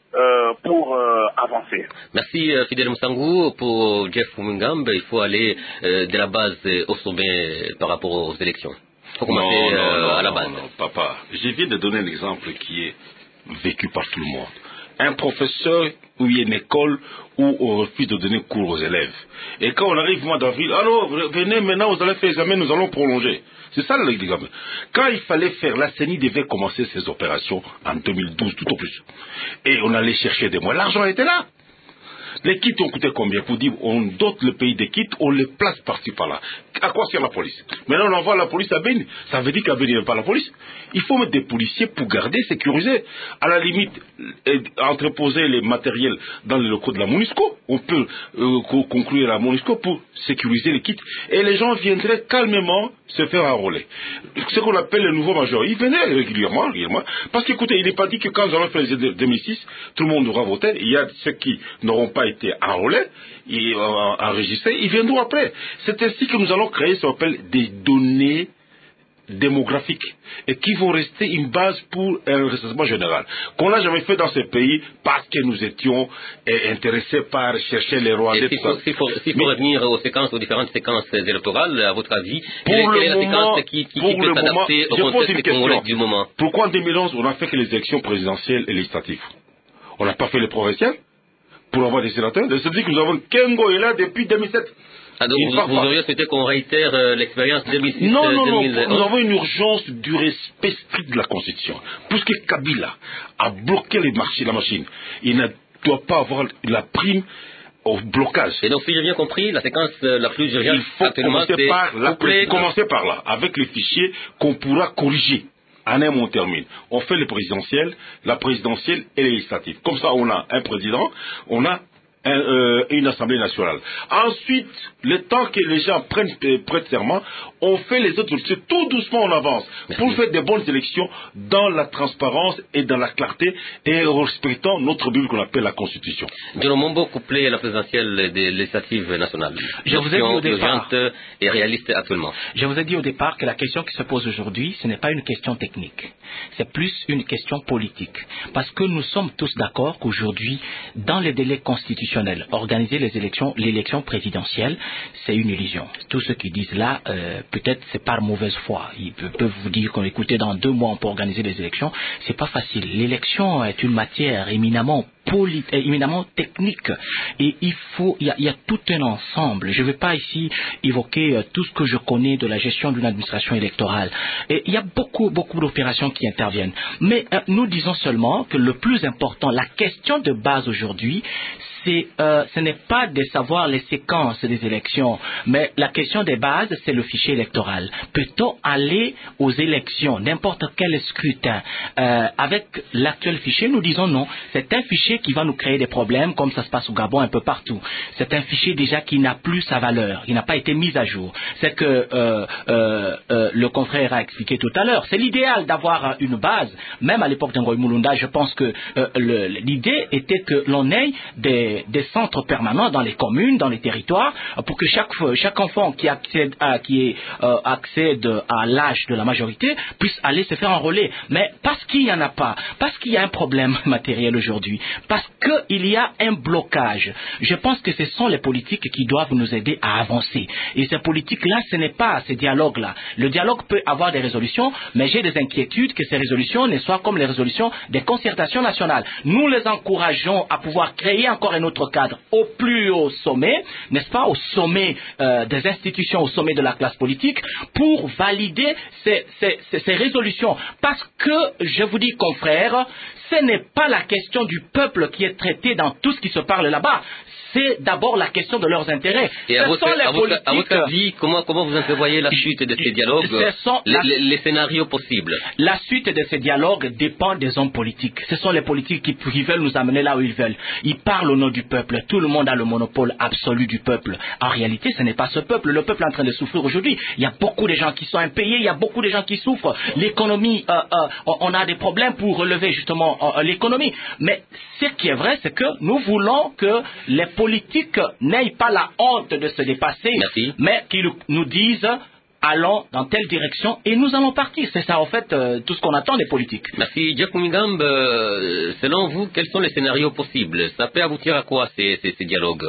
euh, pour euh, avancer. Merci euh, Fidel Moussangou. Pour Jeff Mungam, il faut aller euh, de la base au sommet par rapport aux élections. Il faut commencer non, non, euh, non, à la non, base. Non, papa, je viens de donner un exemple qui est vécu par tout le monde. Un professeur ou une école où on refuse de donner cours aux élèves. Et quand on arrive au mois d'avril, alors venez maintenant, vous allez faire l'examen, nous allons prolonger. C'est ça l'examen. Quand il fallait faire, la C E N I devait commencer ses opérations en deux mille douze, tout au plus. Et on allait chercher des moyens. L'argent était là. Les kits ont coûté combien? Pour dire, on dote le pays des kits, on les place par-ci par-là. À quoi sert la police? Maintenant, on envoie la police à Beni. Ça veut dire qu'à Beni, il n'y a pas la police. Il faut mettre des policiers pour garder, sécuriser. À la limite, entreposer les matériels dans les locaux de la MONUSCO. On peut euh, conclure la MONUSCO pour sécuriser les kits. Et les gens viendraient calmement se faire enrôler. Ce qu'on appelle le nouveau major. Ils venaient régulièrement, régulièrement. Parce qu'écoutez, il n'est pas dit que quand nous allons faire les deux mille six, tout le monde aura voté. Il y a ceux qui n'auront pas été enrôlés, et, euh, enregistrés, ils viendront après. C'est ainsi que nous allons créer ce qu'on appelle des données démographiques et qui vont rester une base pour un recensement général qu'on n'a jamais fait dans ce pays parce que nous étions eh, intéressés par chercher les rois. S'il faut, s'il faut, s'il faut revenir aux séquences, aux différentes séquences électorales, à votre avis, pour quelle, le quelle est la moment, séquence qui, qui, pour qui peut le moment, s'adapter au je pose contexte une question. congolais du moment? Pourquoi en deux mille onze on n'a fait que les élections présidentielles et législatives? On n'a pas fait les provinciales pour avoir des sénateurs? C'est-à-dire que nous avons Kengo est là depuis deux mille sept. Ah, donc vous, vous auriez souhaité qu'on réitère euh, l'expérience deux mille six Non, non, deux mille onze. non. Nous avons une urgence du respect strict de la Constitution. Puisque Kabila a bloqué les marchés, la machine, il ne doit pas avoir la prime au blocage. Et donc, si j'ai bien compris, la séquence euh, la plus urgente il faut actuellement, commencer c'est par, la, coupler... commencer par là, avec les fichiers qu'on pourra corriger. En un mot, on termine. On fait le présidentiel, la présidentielle et les législatives. Comme ça, on a un président, on a un, euh, une assemblée nationale. Ensuite, le temps que les gens prennent, euh, prêtent serment, on fait les autres élections. Tout doucement, on avance. Merci. Pour faire des bonnes élections dans la transparence et dans la clarté et en respectant notre Bible qu'on appelle la Constitution. John Mombo, coupler la présidentielle des législatives nationales. Je vous ai dit au départ, urgente et réaliste actuellement. Je vous ai dit au départ que la question qui se pose aujourd'hui, ce n'est pas une question technique. C'est plus une question politique. Parce que nous sommes tous d'accord qu'aujourd'hui, dans les délais constitutionnels, organiser les élections, l'élection présidentielle, c'est une illusion. Tous ceux qui disent là, euh, peut-être c'est par mauvaise foi. Ils peuvent vous dire qu'on écoutez dans deux mois on peut organiser les élections. C'est pas facile. L'élection est une matière éminemment Poli, éminemment technique et il faut, il y a, il y a tout un ensemble. Je ne vais pas ici évoquer euh, tout ce que je connais de la gestion d'une administration électorale. Et il y a beaucoup, beaucoup d'opérations qui interviennent. Mais euh, nous disons seulement que le plus important, la question de base aujourd'hui, c'est, euh, ce n'est pas de savoir les séquences des élections, mais la question des bases, c'est le fichier électoral. Peut-on aller aux élections, n'importe quel scrutin, euh, avec l'actuel fichier? Nous disons non. C'est un fichier qui va nous créer des problèmes, comme ça se passe au Gabon un peu partout. C'est un fichier déjà qui n'a plus sa valeur, il n'a pas été mis à jour. C'est que euh, euh, euh, le confrère a expliqué tout à l'heure. C'est l'idéal d'avoir une base. Même à l'époque d'Ngoy Mulunda, je pense que euh, le, l'idée était que l'on ait des, des centres permanents dans les communes, dans les territoires, pour que chaque, chaque enfant qui accède à, qui est, euh, accède à l'âge de la majorité puisse aller se faire enrôler. Mais parce qu'il n'y en a pas, parce qu'il y a un problème matériel aujourd'hui, parce qu'il y a un blocage. Je pense que ce sont les politiques qui doivent nous aider à avancer. Et ces politiques-là, ce n'est pas ces dialogues-là. Le dialogue peut avoir des résolutions, mais j'ai des inquiétudes que ces résolutions ne soient comme les résolutions des concertations nationales. Nous les encourageons à pouvoir créer encore un autre cadre au plus haut sommet, n'est-ce pas, au sommet euh, des institutions, au sommet de la classe politique, pour valider ces, ces, ces, ces résolutions. Parce que, je vous dis, confrères, ce n'est pas la question du peuple qui est traitée dans tout ce qui se parle là-bas. C'est d'abord la question de leurs intérêts. Et à votre, à, votre, à votre avis, comment, comment vous entrevoyez la suite de ces dialogues, les, la, les, les scénarios possibles? La suite de ces dialogues dépend des hommes politiques. Ce sont les politiques qui, qui veulent nous amener là où ils veulent. Ils parlent au nom du peuple. Tout le monde a le monopole absolu du peuple. En réalité, ce n'est pas ce peuple. Le peuple est en train de souffrir aujourd'hui. Il y a beaucoup de gens qui sont impayés. Il y a beaucoup de gens qui souffrent. L'économie, euh, euh, on a des problèmes pour relever justement euh, l'économie. Mais ce qui est vrai, c'est que nous voulons que les politiques n'aient pas la honte de se dépasser, Merci. mais qu'ils nous disent allons dans telle direction et nous allons partir. C'est ça en fait euh, tout ce qu'on attend des politiques. Merci. Jeff Mumingambe, euh, selon vous, quels sont les scénarios possibles? Ça peut aboutir à quoi ces, ces, ces dialogues?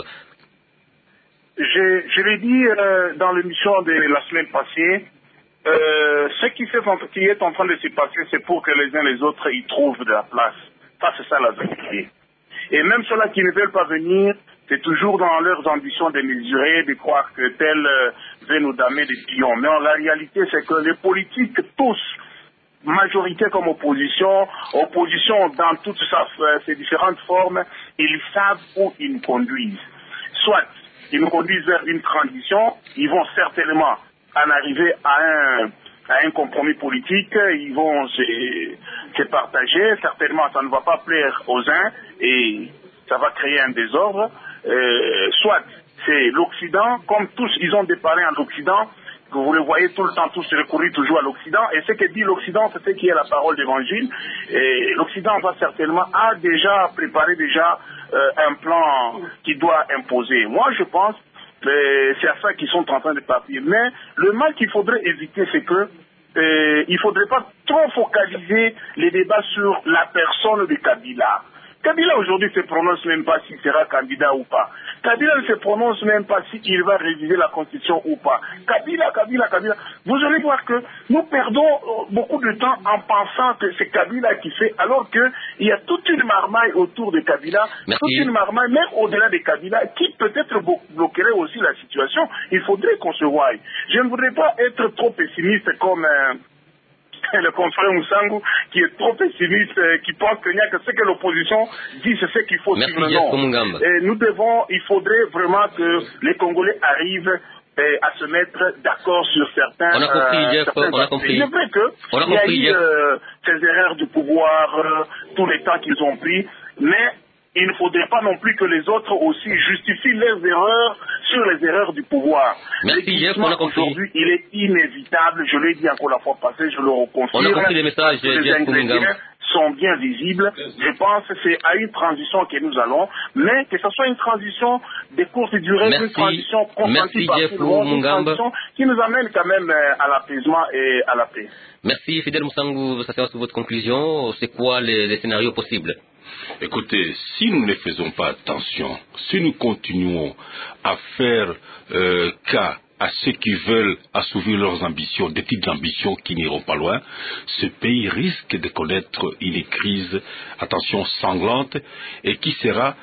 Je, je l'ai dit euh, dans l'émission de la semaine passée, euh, ce qui, fait, qui est en train de se passer, c'est pour que les uns les autres y trouvent de la place. Ça, c'est ça la vérité. Et même ceux-là qui ne veulent pas venir, c'est toujours dans leurs ambitions de mesurer, de croire que tel euh, veut nous damer des pions. Mais en la réalité, c'est que les politiques, tous, majorité comme opposition, opposition dans toutes sa, ses différentes formes, ils savent où ils nous conduisent. Soit ils nous conduisent vers une transition, ils vont certainement en arriver à un, à un compromis politique, ils vont se, se partager, certainement ça ne va pas plaire aux uns et ça va créer un désordre. Euh, soit c'est l'Occident, comme tous ils ont des parrains en Occident, que vous le voyez tout le temps, tous recourir toujours à l'Occident, et ce que dit l'Occident, c'est ce qui est la parole d'Évangile, et l'Occident va certainement, a déjà préparé déjà euh, un plan qui doit imposer. Moi je pense que c'est à ça qu'ils sont en train de partir, mais le mal qu'il faudrait éviter, c'est que euh, il ne faudrait pas trop focaliser les débats sur la personne de Kabila. Kabila aujourd'hui ne se prononce même pas s'il sera candidat ou pas. Kabila ne se prononce même pas s'il va réviser la constitution ou pas. Kabila, Kabila, Kabila. Vous allez voir que nous perdons beaucoup de temps en pensant que c'est Kabila qui fait, alors qu'il y a toute une marmaille autour de Kabila, Merci. toute une marmaille même au-delà de Kabila qui peut-être bloquerait aussi la situation. Il faudrait qu'on se voie. Je ne voudrais pas être trop pessimiste comme... Euh, le confrère Moussangu qui est trop pessimiste, euh, qui pense que, que ce que l'opposition dit, c'est ce qu'il faut Merci, suivre. Non. Et nous devons, il faudrait vraiment que les Congolais arrivent euh, à se mettre d'accord sur certains. On a compris, euh, Jeff, certains on a compris. C'est vrai que on a il y a compris, eu euh, ces erreurs du pouvoir, euh, tous les temps qu'ils ont pris, mais il ne faudrait pas non plus que les autres aussi justifient leurs erreurs sur les erreurs du pouvoir. Merci, Jeff, on a compris. Aujourd'hui, il est inévitable, je l'ai dit encore la fois passée, je le reconfirme. On a compris les messages, les Jeff ingrédients sont bien visibles. Je pense que c'est à une transition que nous allons, mais que ce soit une transition de courte durée, Merci. une transition consentie par tout le monde, une transition qui nous amène quand même à l'apaisement et à la paix. Merci, Fidel Moussangu, ça sera sur votre conclusion. C'est quoi les, les scénarios possibles? Écoutez, si nous ne faisons pas attention, si nous continuons à faire euh, cas à ceux qui veulent assouvir leurs ambitions, des petites ambitions qui n'iront pas loin, ce pays risque de connaître une crise, attention, sanglante, et qui sera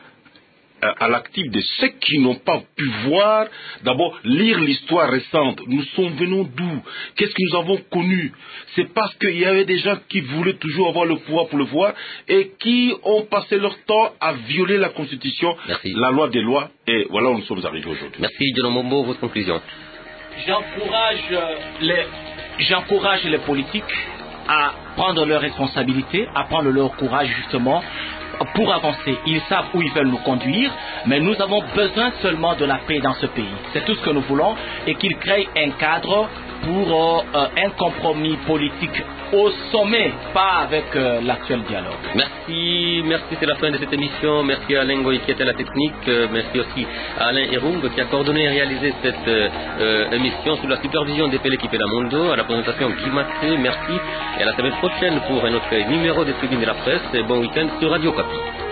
à l'actif de ceux qui n'ont pas pu voir, d'abord lire l'histoire récente. Nous sommes venus d'où? Qu'est-ce que nous avons connu? C'est parce qu'il y avait des gens qui voulaient toujours avoir le pouvoir pour le voir et qui ont passé leur temps à violer la Constitution, Merci. La loi des lois, et voilà où nous sommes arrivés aujourd'hui. Merci, John Mombo, votre conclusion. J'encourage les, j'encourage les politiques à prendre leurs responsabilités, à prendre leur courage justement pour avancer. Ils savent où ils veulent nous conduire, mais nous avons besoin seulement de la paix dans ce pays. C'est tout ce que nous voulons, et qu'ils créent un cadre pour euh, un compromis politique au sommet, pas avec euh, l'actuel dialogue. Merci, merci, c'est la fin de cette émission. Merci à Alain Goy qui était à la technique. Euh, merci aussi à Alain Erung qui a coordonné et réalisé cette euh, émission sous la supervision de Pelekip Mundo. À la présentation Guy Maté, merci. Et à la semaine prochaine pour un autre numéro de Tribune de la Presse. Et bon week-end sur Radio Kapi.